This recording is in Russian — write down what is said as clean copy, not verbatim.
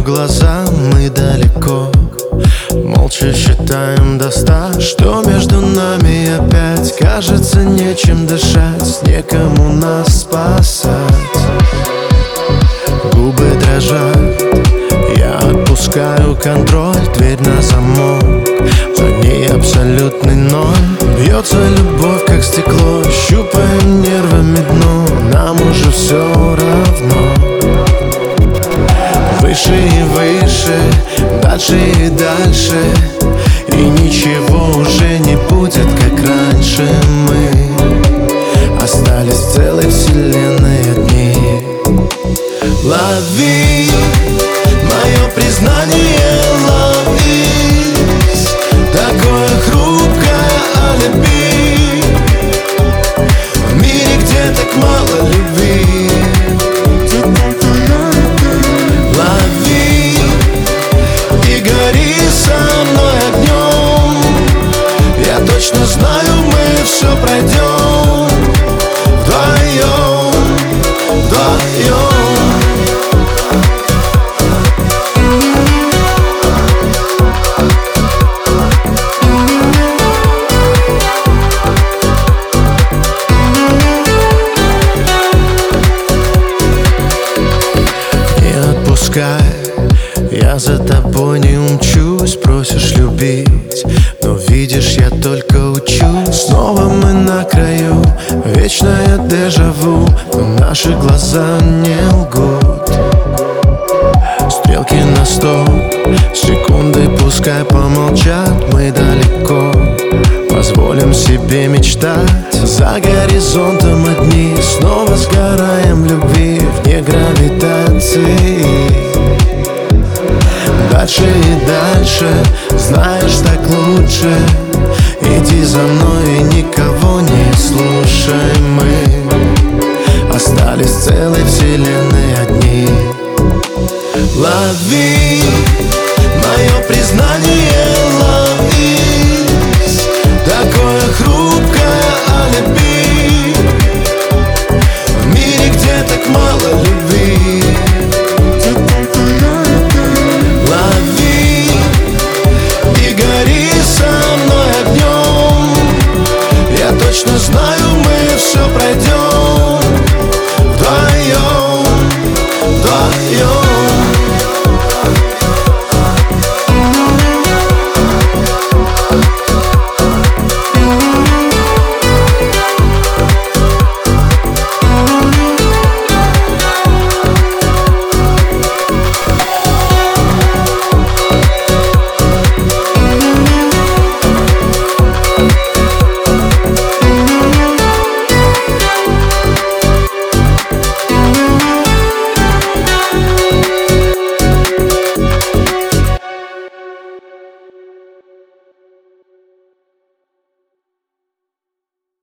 глаза, мы далеко. Молча считаем до 100, что между нами опять кажется нечем дышать, некому нас спасать. Губы дрожат, я отпускаю контроль, дверь на замок, за ней абсолютный ноль. Бьется любовь, как стекло, щупаем нервами дно, нам уже все равно. Выше и выше, дальше и дальше, и ничего уже не будет, как раньше. Мы остались в целой вселенной одни. Лови мое признание, лови такое хрупкое алиби. В мире, где так мало любви, лови и гори со мной огнем. Я точно знаю, мы все пройдем вдвоем, вдвоем. Я за тобой не умчусь, просишь любить, но видишь, я только учусь. Снова мы на краю, вечное дежавю, но наши глаза не лгут. Стрелки на стоп, секунды пускай помолчат, мы далеко. Позволим себе мечтать, за горизонтом одни, снова сгораем в любви, вне гравитации. Дальше и дальше, знаешь, так лучше. Иди за мной и никого не слушай. Мы остались в целой вселенной.